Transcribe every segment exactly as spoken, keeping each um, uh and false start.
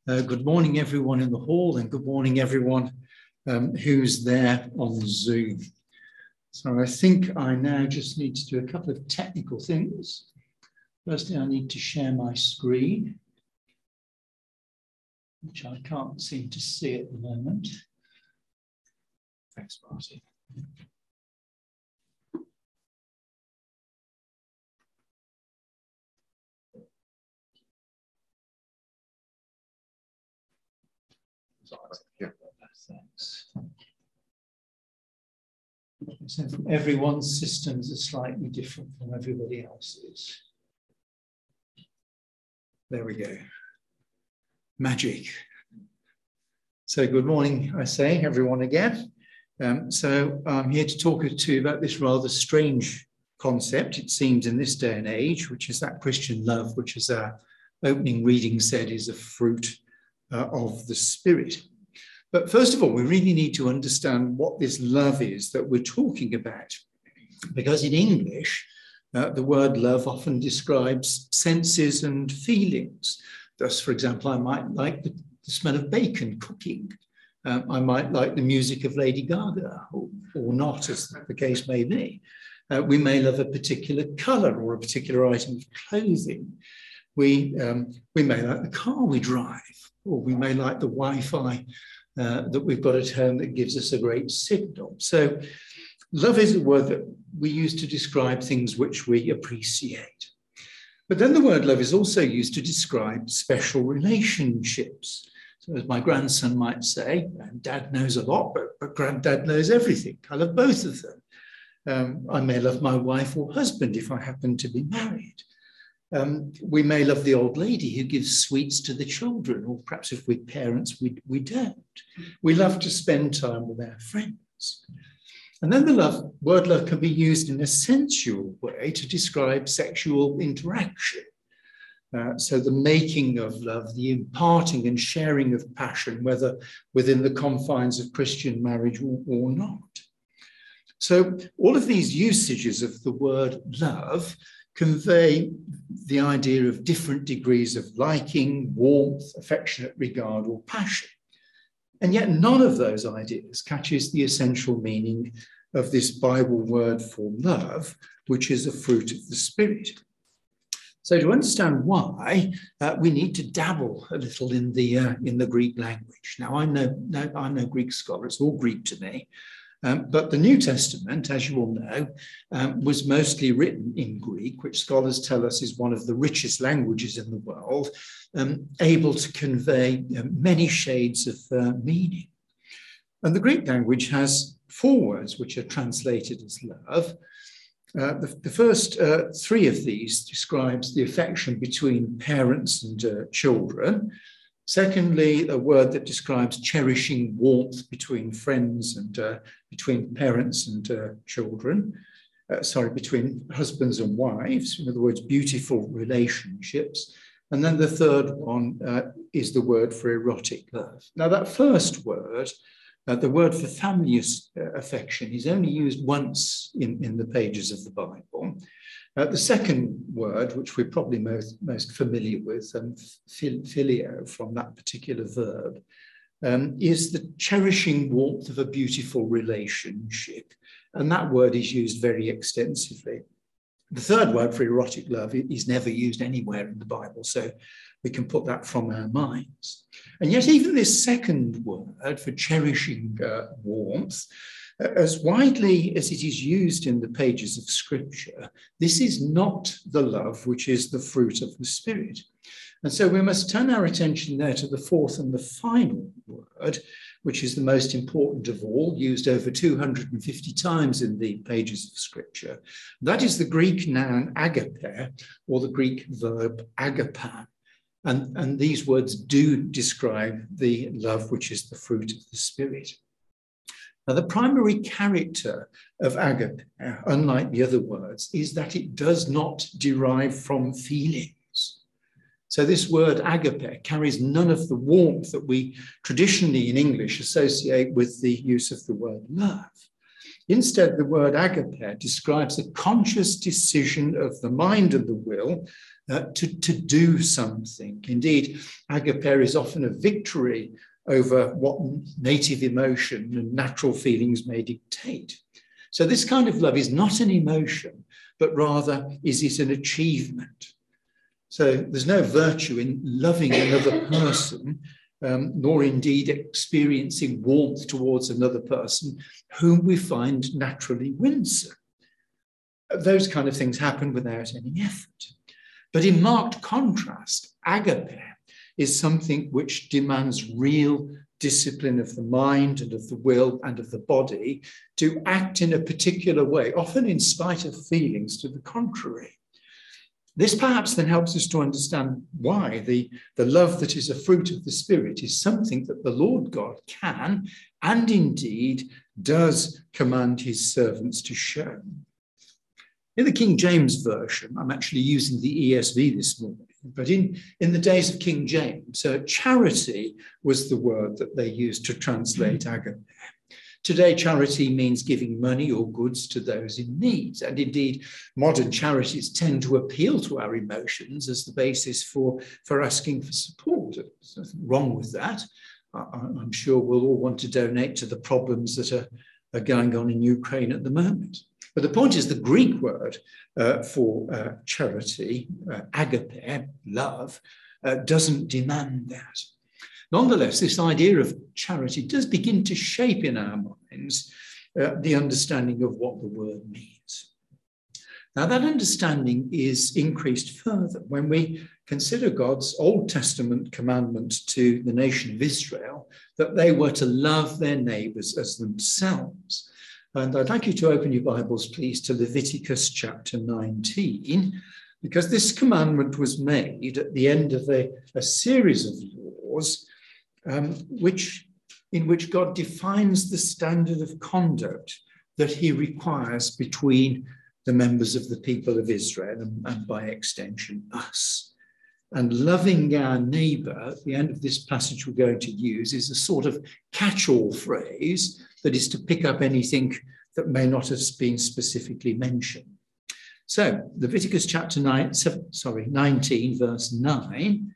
Uh, good morning, everyone in the hall, and good morning, everyone um, who's there on Zoom. So I think I now just need to do a couple of technical things. Firstly, I need to share my screen, which I can't seem to see at the moment. Thanks, Marty. Thanks. So everyone's systems are slightly different from everybody else's. There we go. Magic. So good morning, I say, everyone again. Um, so I'm here to talk to you about this rather strange concept, it seems, in this day and age, which is that Christian love, which, as our opening reading said, is a fruit uh, of the Spirit. But first of all, we really need to understand what this love is that we're talking about. Because in English, uh, the word love often describes senses and feelings. Thus, for example, I might like the, the smell of bacon cooking. Um, I might like the music of Lady Gaga, or, or not, as the case may be. Uh, we may love a particular colour or a particular item of clothing. We, um, we may like the car we drive, or we may like the Wi-Fi Uh, that we've got at home that gives us a great signal. So love is a word that we use to describe things which we appreciate. But then the word love is also used to describe special relationships. So as my grandson might say, Dad knows a lot, but, but Granddad knows everything. I love both of them. Um, I may love my wife or husband if I happen to be married. Um, we may love the old lady who gives sweets to the children, or perhaps if we're parents, we, we don't. We love to spend time with our friends. And then the love, word love can be used in a sensual way to describe sexual interaction. Uh, so the making of love, the imparting and sharing of passion, whether within the confines of Christian marriage or, or not. So all of these usages of the word love convey the idea of different degrees of liking, warmth, affectionate regard, or passion. And yet none of those ideas catches the essential meaning of this Bible word for love, which is a fruit of the Spirit. So to understand why, uh, we need to dabble a little in the, uh, in the Greek language. Now, I'm no, no, I'm no Greek scholar, it's all Greek to me. Um, but the New Testament, as you all know, um, was mostly written in Greek, which scholars tell us is one of the richest languages in the world, um, able to convey uh, many shades of uh, meaning. And the Greek language has four words which are translated as love. Uh, the, the first uh, three of these describes the affection between parents and uh, children. Secondly, a word that describes cherishing warmth between friends and uh, between parents and uh, children, uh, sorry, between husbands and wives, in other words, beautiful relationships. And then the third one uh, is the word for erotic love. Now, that first word, uh, the word for family uh, affection, is only used once in, in the pages of the Bible. Uh, the second word, which we're probably most, most familiar with, um, phileo, from that particular verb, um, is the cherishing warmth of a beautiful relationship. And that word is used very extensively. The third word for erotic love is never used anywhere in the Bible, so we can put that from our minds. And yet even this second word for cherishing uh, warmth, as widely as it is used in the pages of Scripture, this is not the love which is the fruit of the Spirit. And so we must turn our attention there to the fourth and the final word, which is the most important of all, used over two hundred fifty times in the pages of Scripture. That is the Greek noun agape, or the Greek verb agapan. And, and these words do describe the love which is the fruit of the Spirit. Now, the primary character of agape, unlike the other words, is that it does not derive from feelings. So this word agape carries none of the warmth that we traditionally in English associate with the use of the word love. Instead, the word agape describes a conscious decision of the mind and the will uh, to, to do something. Indeed, agape is often a victory over what native emotion and natural feelings may dictate. So this kind of love is not an emotion, but rather is it an achievement. So there's no virtue in loving another person, um, nor indeed experiencing warmth towards another person whom we find naturally winsome. Those kind of things happen without any effort. But in marked contrast, agape is something which demands real discipline of the mind and of the will and of the body to act in a particular way, often in spite of feelings to the contrary. This perhaps then helps us to understand why the, the love that is a fruit of the Spirit is something that the Lord God can and indeed does command his servants to show. In the King James Version, I'm actually using the E S V this morning, but in, in the days of King James, uh, charity was the word that they used to translate agape. Today, charity means giving money or goods to those in need. And indeed, modern charities tend to appeal to our emotions as the basis for, for asking for support. There's nothing wrong with that. I, I'm sure we'll all want to donate to the problems that are, are going on in Ukraine at the moment. But the point is the Greek word uh, for uh, charity, uh, agape, love, uh, doesn't demand that. Nonetheless, this idea of charity does begin to shape in our minds uh, the understanding of what the word means. Now, that understanding is increased further when we consider God's Old Testament commandment to the nation of Israel that they were to love their neighbours as themselves. And I'd like you to open your Bibles, please, to Leviticus chapter nineteen, because this commandment was made at the end of a, a series of laws um, which, in which God defines the standard of conduct that he requires between the members of the people of Israel and, and by extension, us. And loving our neighbour, at the end of this passage we're going to use, is a sort of catch-all phrase that is to pick up anything that may not have been specifically mentioned. So, Leviticus chapter nine, seven, sorry, nineteen, verse nine,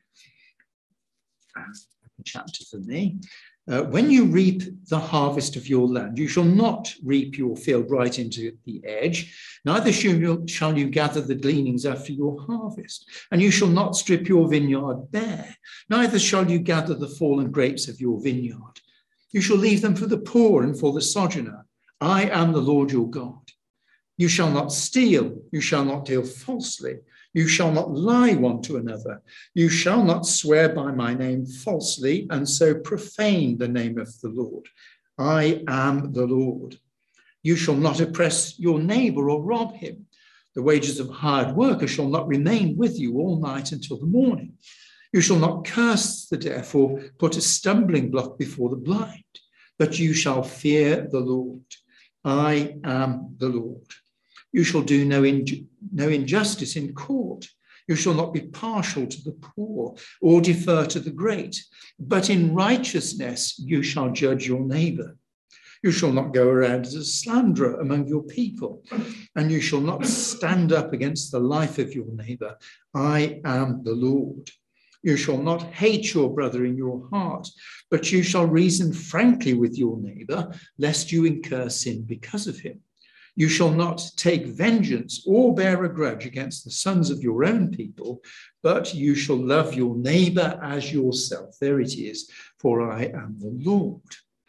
chapter for me. Uh, when you reap the harvest of your land, you shall not reap your field right into the edge, neither shall you, shall you gather the gleanings after your harvest, and you shall not strip your vineyard bare, neither shall you gather the fallen grapes of your vineyard. You shall leave them for the poor and for the sojourner. I am the Lord your God. You shall not steal, you shall not deal falsely, you shall not lie one to another, you shall not swear by my name falsely and so profane the name of the Lord. I am the Lord. You shall not oppress your neighbor or rob him. The wages of a hired worker shall not remain with you all night until the morning. You shall not curse the deaf or put a stumbling block before the blind, but you shall fear the Lord. I am the Lord. You shall do no, inju- no injustice in court. You shall not be partial to the poor or defer to the great, but in righteousness you shall judge your neighbor. You shall not go around as a slanderer among your people, and you shall not stand up against the life of your neighbor. I am the Lord. You shall not hate your brother in your heart, but you shall reason frankly with your neighbor, lest you incur sin because of him. You shall not take vengeance or bear a grudge against the sons of your own people, but you shall love your neighbor as yourself. There it is, for I am the Lord.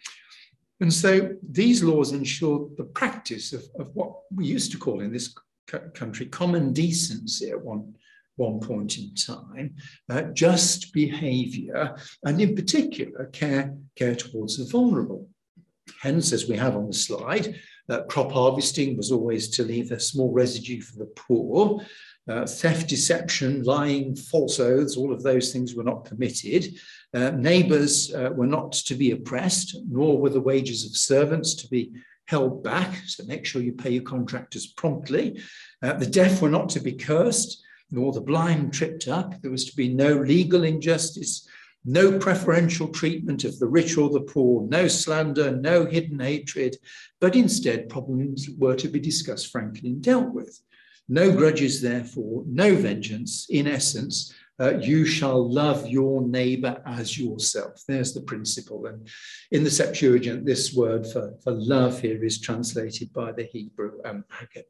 And so these laws ensure the practice of, of what we used to call in this country common decency at one, one point in time, uh, just behaviour, and in particular care, care towards the vulnerable. Hence, as we have on the slide, Uh, crop harvesting was always to leave a small residue for the poor. Uh, theft, deception, lying, false oaths, all of those things were not permitted. Uh, neighbours uh, were not to be oppressed, nor were the wages of servants to be held back. So make sure you pay your contractors promptly. Uh, the deaf were not to be cursed, nor the blind tripped up. There was to be no legal injustice, no preferential treatment of the rich or the poor, no slander, no hidden hatred, but instead problems were to be discussed frankly and dealt with. No grudges, therefore, no vengeance. In essence, uh, you shall love your neighbor as yourself. There's the principle. And in the Septuagint, this word for, for love here is translated by the Hebrew um, agape.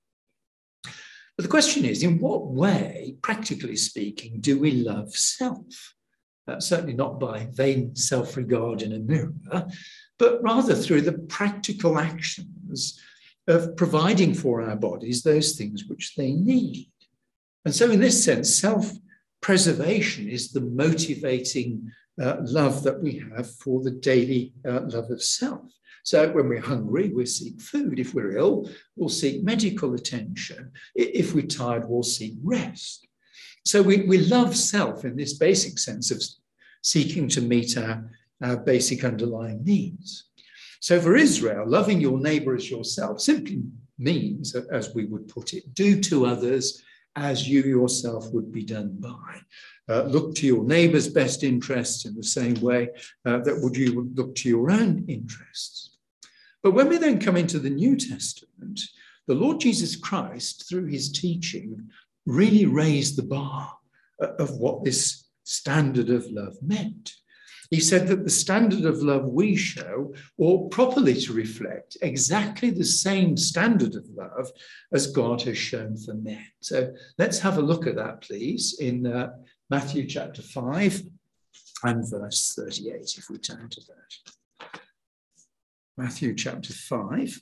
But the question is, in what way, practically speaking, do we love self? Uh, certainly not by vain self-regard in a mirror, but rather through the practical actions of providing for our bodies those things which they need. And so in this sense, self-preservation is the motivating uh, love that we have for the daily uh, love of self. So when we're hungry, we seek food. If we're ill, we'll seek medical attention. If we're tired, we'll seek rest. So we, we love self in this basic sense of seeking to meet our, our basic underlying needs. So for Israel, loving your neighbor as yourself simply means, as we would put it, do to others as you yourself would be done by. Uh, look to your neighbor's best interests in the same way uh, that would you would look to your own interests. But when we then come into the New Testament, the Lord Jesus Christ, through his teaching, really raised the bar of what this standard of love meant. He said that the standard of love we show ought properly to reflect exactly the same standard of love as God has shown for men. So let's have a look at that, please, in uh, Matthew chapter five and verse thirty-eight, if we turn to that. Matthew chapter five,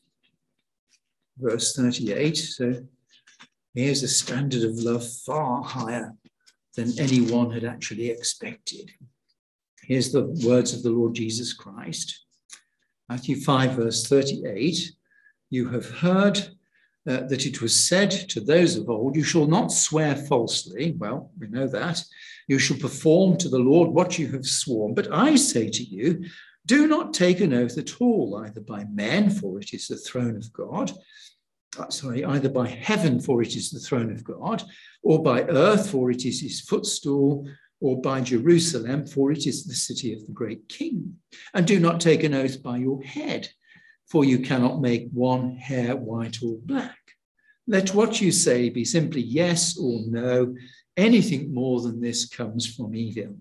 verse thirty-eight. So here's a standard of love far higher than anyone had actually expected. Here's the words of the Lord Jesus Christ. Matthew five, verse thirty-eight. You have heard uh, that it was said to those of old, you shall not swear falsely. Well, we know that. You shall perform to the Lord what you have sworn. But I say to you, do not take an oath at all, either by men, for it is the throne of God. Uh, sorry, either by heaven, for it is the throne of God, or by earth, for it is his footstool, or by Jerusalem, for it is the city of the great king. And do not take an oath by your head, for you cannot make one hair white or black. Let what you say be simply yes or no. Anything more than this comes from evil.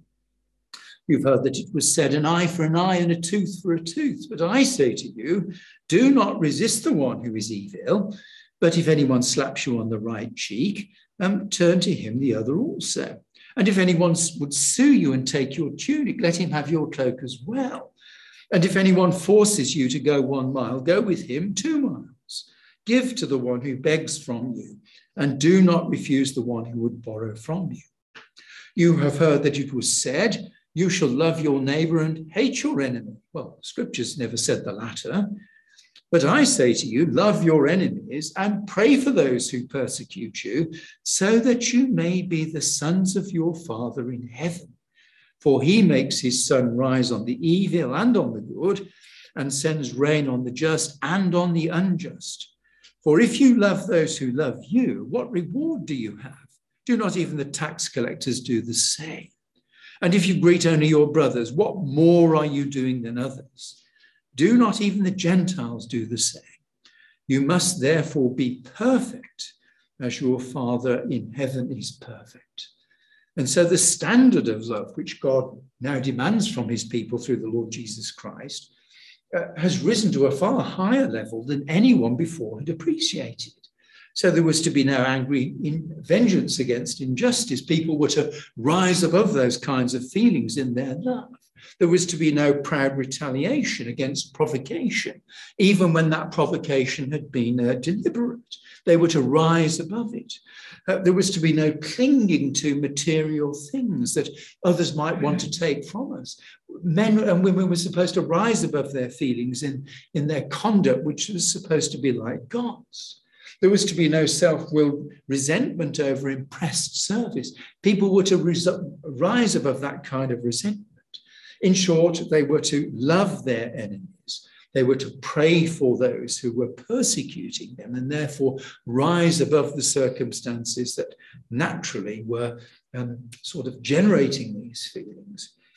You've heard that it was said, an eye for an eye and a tooth for a tooth. But I say to you, do not resist the one who is evil. But if anyone slaps you on the right cheek, um, turn to him the other also. And if anyone would sue you and take your tunic, let him have your cloak as well. And if anyone forces you to go one mile, go with him two miles. Give to the one who begs from you, and do not refuse the one who would borrow from you. You have heard that it was said, you shall love your neighbor and hate your enemy. Well, scriptures never said the latter. But I say to you, love your enemies and pray for those who persecute you, so that you may be the sons of your Father in heaven. For he makes his sun rise on the evil and on the good, and sends rain on the just and on the unjust. For if you love those who love you, what reward do you have? Do not even the tax collectors do the same? And if you greet only your brothers, what more are you doing than others? Do not even the Gentiles do the same? You must therefore be perfect as your Father in heaven is perfect. And so the standard of love, which God now demands from his people through the Lord Jesus Christ, uh, has risen to a far higher level than anyone before had appreciated. So there was to be no angry in vengeance against injustice. People were to rise above those kinds of feelings in their love. There was to be no proud retaliation against provocation, even when that provocation had been uh, deliberate. They were to rise above it. Uh, there was to be no clinging to material things that others might want to take from us. Men and women were supposed to rise above their feelings in, in their conduct, which was supposed to be like God's. There was to be no self-willed resentment over impressed service. People were to res- rise above that kind of resentment. In short, they were to love their enemies. They were to pray for those who were persecuting them, and therefore rise above the circumstances that naturally were um, sort of generating these feelings.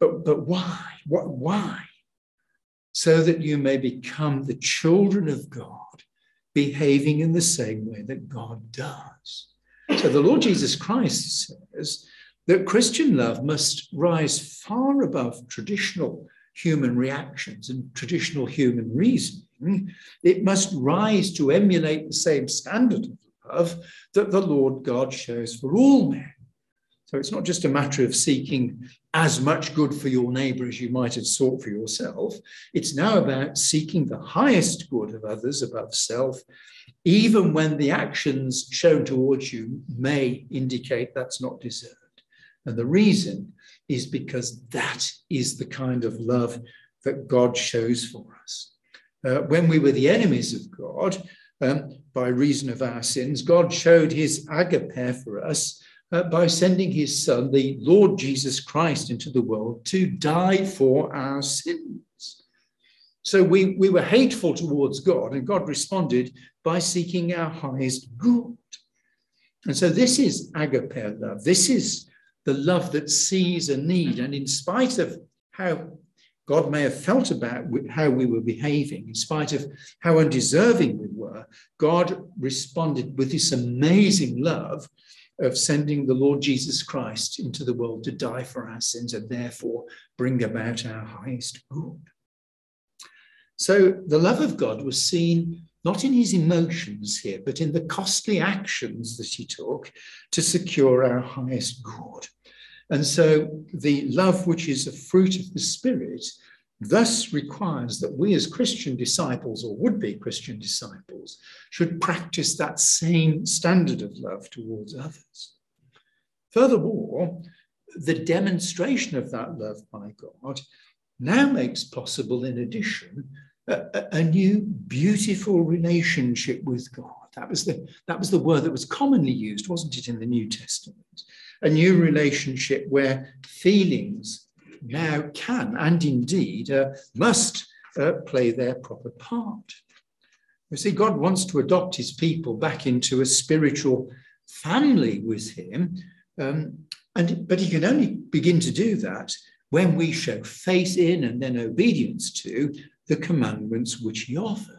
But, but why? What, why? So that you may become the children of God, behaving in the same way that God does. So the Lord Jesus Christ says that Christian love must rise far above traditional human reactions and traditional human reasoning. It must rise to emulate the same standard of love that the Lord God shows for all men. So it's not just a matter of seeking as much good for your neighbour as you might have sought for yourself. It's now about seeking the highest good of others above self, even when the actions shown towards you may indicate that's not deserved. And the reason is because that is the kind of love that God shows for us. Uh, when we were the enemies of God, um, by reason of our sins, God showed his agape for us uh, by sending his son, the Lord Jesus Christ, into the world to die for our sins. So we, we were hateful towards God, and God responded by seeking our highest good. And so this is agape love. This is the love that sees a need, and in spite of how God may have felt about how we were behaving, in spite of how undeserving we were, God responded with this amazing love of sending the Lord Jesus Christ into the world to die for our sins and therefore bring about our highest good. So the love of God was seen not in his emotions here, but in the costly actions that he took to secure our highest good. And so the love which is a fruit of the Spirit thus requires that we as Christian disciples, or would-be Christian disciples, should practice that same standard of love towards others. Furthermore, the demonstration of that love by God now makes possible, in addition, a, a new beautiful relationship with God. That was the, that was the word that was commonly used, wasn't it, in the New Testament? A new relationship where feelings now can and indeed uh, must uh, play their proper part. You see, God wants to adopt his people back into a spiritual family with him, um, and but he can only begin to do that when we show faith in and then obedience to the commandments which he offers.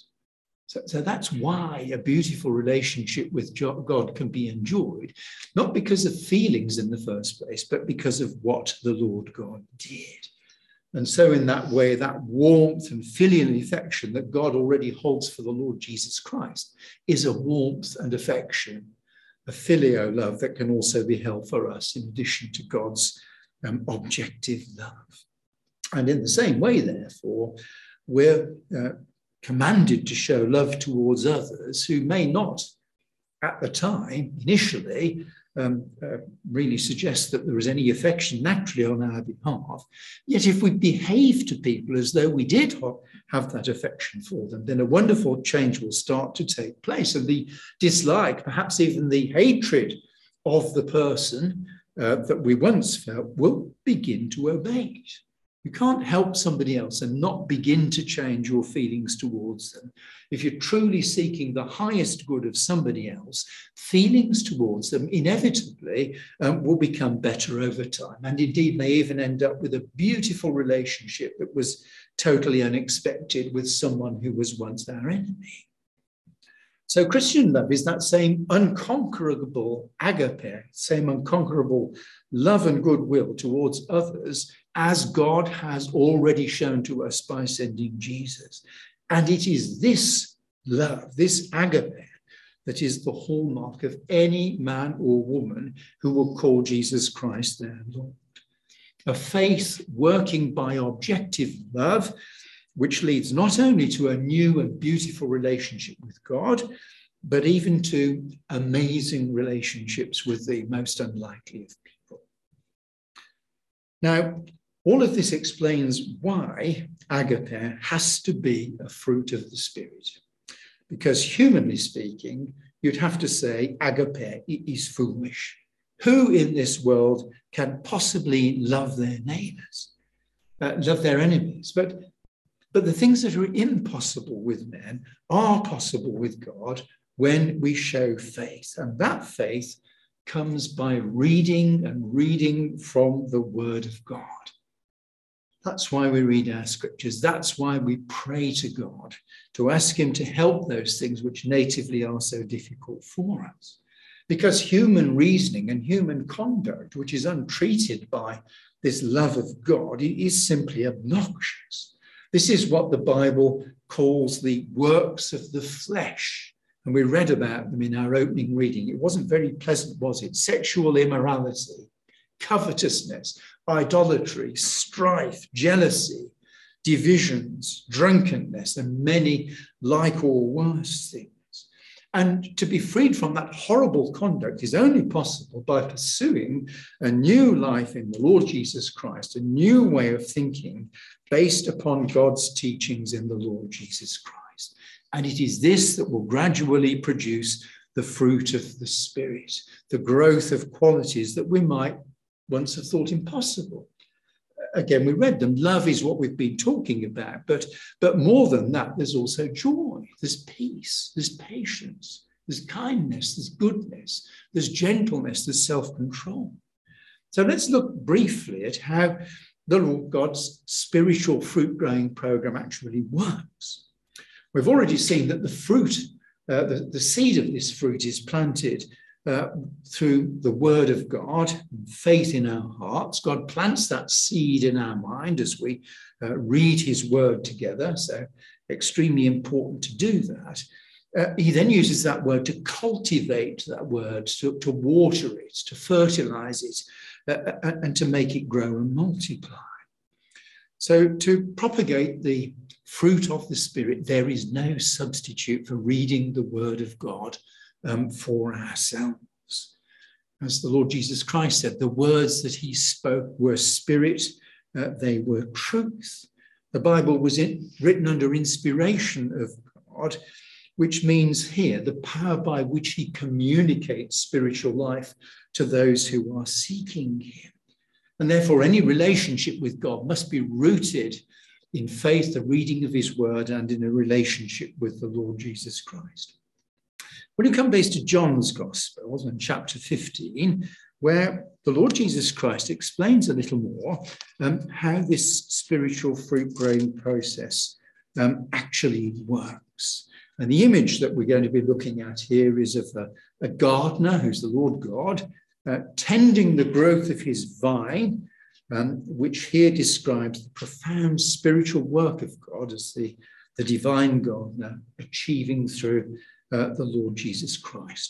So, so that's why a beautiful relationship with God can be enjoyed, not because of feelings in the first place, but because of what the Lord God did. And so in that way, that warmth and filial affection that God already holds for the Lord Jesus Christ is a warmth and affection, a filial love that can also be held for us in addition to God's um, objective love. And in the same way, therefore, we're uh, commanded to show love towards others who may not, at the time, initially, um, uh, really suggest that there is any affection naturally on our behalf. Yet if we behave to people as though we did have that affection for them, then a wonderful change will start to take place. And the dislike, perhaps even the hatred of the person uh, that we once felt, will begin to abate. You can't help somebody else and not begin to change your feelings towards them. If you're truly seeking the highest good of somebody else, feelings towards them inevitably um, will become better over time, and indeed may even end up with a beautiful relationship that was totally unexpected with someone who was once our enemy. So Christian love is that same unconquerable agape, same unconquerable love and goodwill towards others as God has already shown to us by sending Jesus. And it is this love, this agape, that is the hallmark of any man or woman who will call Jesus Christ their Lord. A faith working by objective love, which leads not only to a new and beautiful relationship with God, but even to amazing relationships with the most unlikely of people. Now, all of this explains why agape has to be a fruit of the Spirit. Because humanly speaking, you'd have to say agape is foolish. Who in this world can possibly love their neighbours, uh, love their enemies? But But the things that are impossible with men are possible with God when we show faith. And that faith comes by reading and reading from the Word of God. That's why we read our scriptures. That's why we pray to God, to ask him to help those things which natively are so difficult for us. Because human reasoning and human conduct, which is untreated by this love of God, is simply obnoxious. This is what the Bible calls the works of the flesh. And we read about them in our opening reading. It wasn't very pleasant, was it? Sexual immorality, covetousness, idolatry, strife, jealousy, divisions, drunkenness, and many like or worse things. And to be freed from that horrible conduct is only possible by pursuing a new life in the Lord Jesus Christ, a new way of thinking based upon God's teachings in the Lord Jesus Christ. And it is this that will gradually produce the fruit of the Spirit, the growth of qualities that we might once have thought impossible. Again, we read them. Love is what we've been talking about. But, but more than that, there's also joy, there's peace, there's patience, there's kindness, there's goodness, there's gentleness, there's self-control. So let's look briefly at how the Lord God's spiritual fruit-growing program actually works. We've already seen that the fruit, uh, the, the seed of this fruit is planted Uh, through the word of God, faith in our hearts. God plants that seed in our mind as we uh, read his word together. So extremely important to do that. Uh, he then uses that word to cultivate that word, to, to water it, to fertilize it, uh, and to make it grow and multiply. So to propagate the fruit of the Spirit, there is no substitute for reading the word of God Um, for ourselves. As the Lord Jesus Christ said, the words that he spoke were spirit, uh, they were truth. The Bible was in, written under inspiration of God, which means here the power by which he communicates spiritual life to those who are seeking him. And therefore any relationship with God must be rooted in faith, the reading of his word, and in a relationship with the Lord Jesus Christ. When you come based to John's Gospel in chapter fifteen, where the Lord Jesus Christ explains a little more um, how this spiritual fruit-growing process um, actually works. And the image that we're going to be looking at here is of a, a gardener, who's the Lord God, uh, tending the growth of his vine, um, which here describes the profound spiritual work of God as the, the divine gardener achieving through Uh, the Lord Jesus Christ.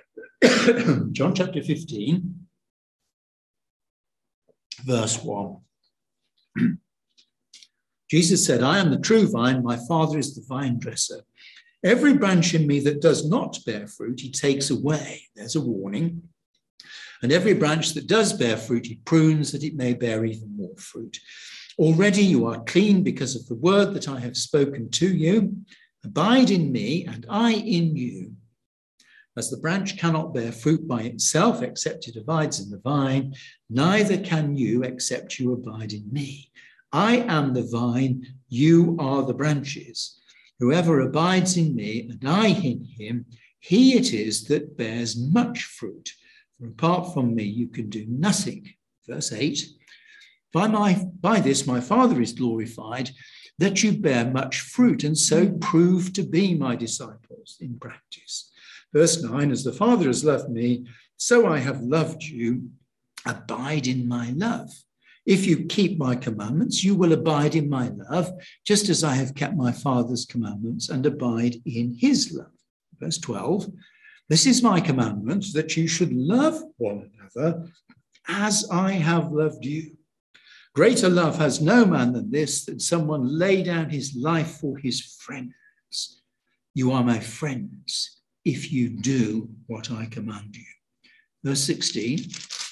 John chapter fifteen, verse one. Jesus said, I am the true vine, my Father is the vine dresser. Every branch in me that does not bear fruit, he takes away. There's a warning. And every branch that does bear fruit, he prunes that it may bear even more fruit. Already you are clean because of the word that I have spoken to you. Abide in me, and I in you. As the branch cannot bear fruit by itself, except it abides in the vine, neither can you except you abide in me. I am the vine, you are the branches. Whoever abides in me, and I in him, he it is that bears much fruit. For apart from me, you can do nothing. Verse eight. By, my, by this my Father is glorified, that you bear much fruit, and so prove to be my disciples in practice. Verse nine, as the Father has loved me, so I have loved you. Abide in my love. If you keep my commandments, you will abide in my love, just as I have kept my Father's commandments and abide in his love. Verse twelve, this is my commandment, that you should love one another as I have loved you. Greater love has no man than this, that someone lay down his life for his friends. You are my friends if you do what I command you. Verse sixteen.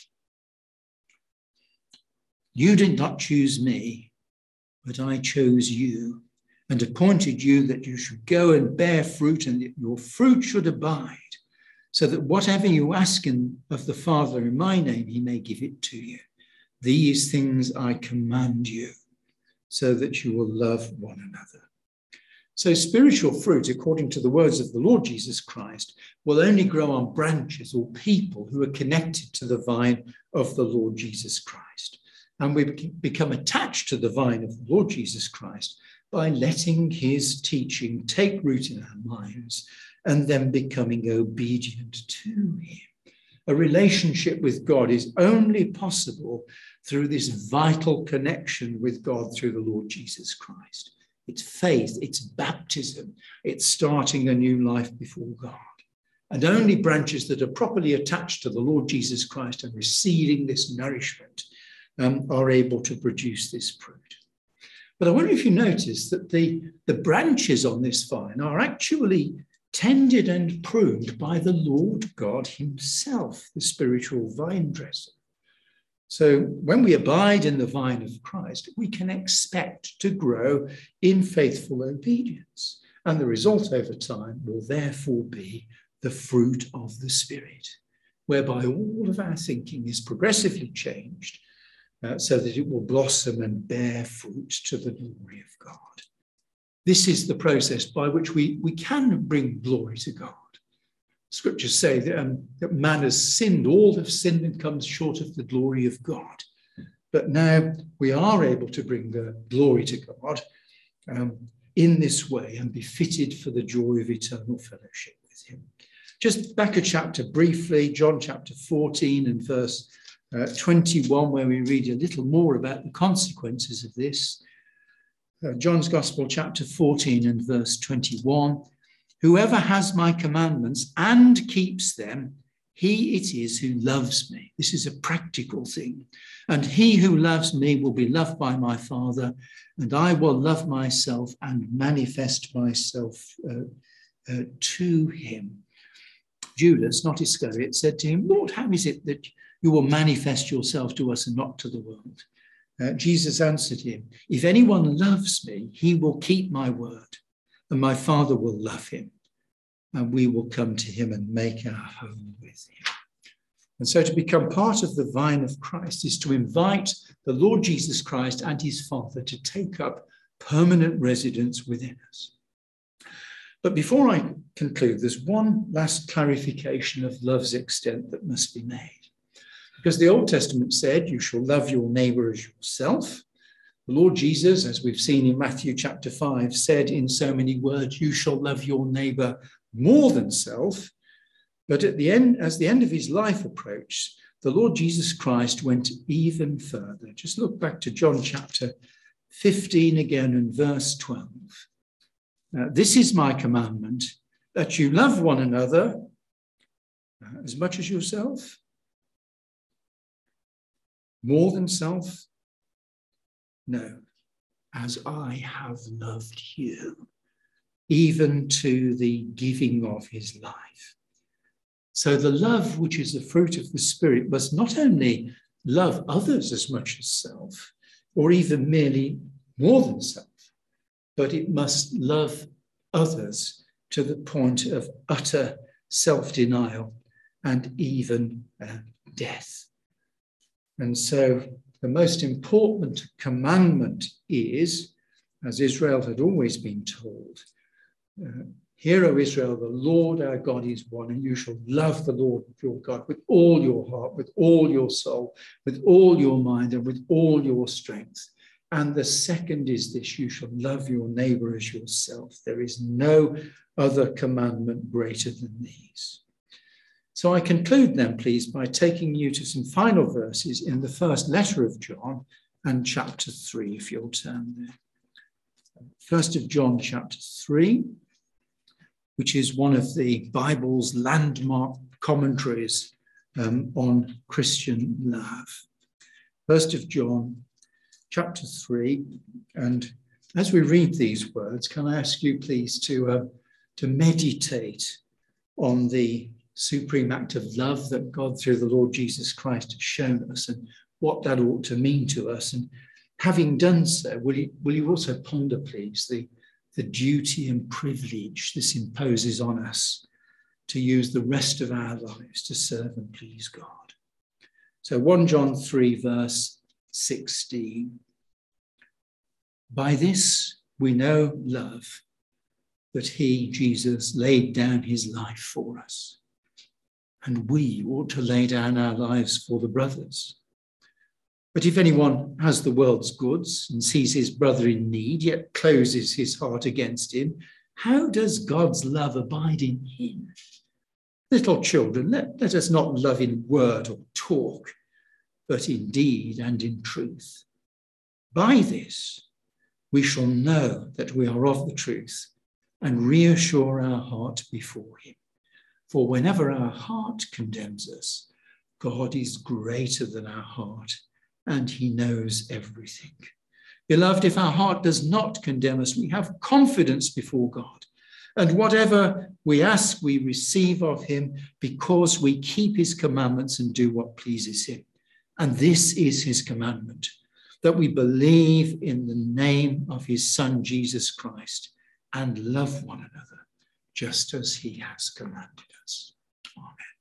You did not choose me, but I chose you and appointed you that you should go and bear fruit, and that your fruit should abide, so that whatever you ask in, of the Father in my name, he may give it to you. These things I command you, so that you will love one another. So spiritual fruit, according to the words of the Lord Jesus Christ, will only grow on branches or people who are connected to the vine of the Lord Jesus Christ. And we become attached to the vine of the Lord Jesus Christ by letting his teaching take root in our minds and then becoming obedient to him. A relationship with God is only possible through this vital connection with God through the Lord Jesus Christ. It's faith, it's baptism, it's starting a new life before God. And only branches that are properly attached to the Lord Jesus Christ and receiving this nourishment um, are able to produce this fruit. But I wonder if you notice that the, the branches on this vine are actually tended and pruned by the Lord God himself, the spiritual vine dresser. So when we abide in the vine of Christ, we can expect to grow in faithful obedience. And the result over time will therefore be the fruit of the Spirit, whereby all of our thinking is progressively changed uh, so that it will blossom and bear fruit to the glory of God. This is the process by which we, we can bring glory to God. Scriptures say that, um, that man has sinned, all have sinned and come short of the glory of God. But now we are able to bring the glory to God um, in this way and be fitted for the joy of eternal fellowship with him. Just back a chapter briefly, John chapter fourteen and verse uh, twenty-one, where we read a little more about the consequences of this. Uh, John's Gospel chapter fourteen and verse twenty-one. Whoever has my commandments and keeps them, he it is who loves me. This is a practical thing. And he who loves me will be loved by my Father, and I will love myself and manifest myself uh, uh, to him. Judas, not Iscariot, said to him, Lord, how is it that you will manifest yourself to us and not to the world? Uh, Jesus answered him, if anyone loves me, he will keep my word, and my Father will love him, and we will come to him and make our home with him. And so to become part of the vine of Christ is to invite the Lord Jesus Christ and his Father to take up permanent residence within us. But before I conclude, there's one last clarification of love's extent that must be made. Because the Old Testament said, you shall love your neighbor as yourself. The Lord Jesus, as we've seen in Matthew chapter five, said in so many words, you shall love your neighbor more than self. But at the end, as the end of his life approached, the Lord Jesus Christ went even further. Just look back to John chapter fifteen again and verse twelve. Uh, this is my commandment, that you love one another uh, as much as yourself. More than self? No, as I have loved you, even to the giving of his life. So the love which is the fruit of the Spirit must not only love others as much as self, or even merely more than self, but it must love others to the point of utter self-denial and even uh, death. And so the most important commandment is, as Israel had always been told, uh, hear, O Israel, the Lord our God is one, and you shall love the Lord your God with all your heart, with all your soul, with all your mind, and with all your strength. And the second is this, you shall love your neighbor as yourself. There is no other commandment greater than these. So I conclude then, please, by taking you to some final verses in the first letter of John and chapter three, if you'll turn there. First of John, chapter three, which is one of the Bible's landmark commentaries um, on Christian love. First of John, chapter three, and as we read these words, can I ask you, please, to, uh, to meditate on the supreme act of love that God through the Lord Jesus Christ has shown us and what that ought to mean to us. And having done so, will you, will you also ponder, please, the, the duty and privilege this imposes on us to use the rest of our lives to serve and please God. So First John three, verse sixteen. By this we know love, that he, Jesus, laid down his life for us. And we ought to lay down our lives for the brothers. But if anyone has the world's goods and sees his brother in need, yet closes his heart against him, how does God's love abide in him? Little children, let, let us not love in word or talk, but in deed and in truth. By this, we shall know that we are of the truth and reassure our heart before him. For whenever our heart condemns us, God is greater than our heart, and he knows everything. Beloved, if our heart does not condemn us, we have confidence before God. And whatever we ask, we receive of him because we keep his commandments and do what pleases him. And this is his commandment, that we believe in the name of his Son, Jesus Christ, and love one another, just as he has commanded us. Amen.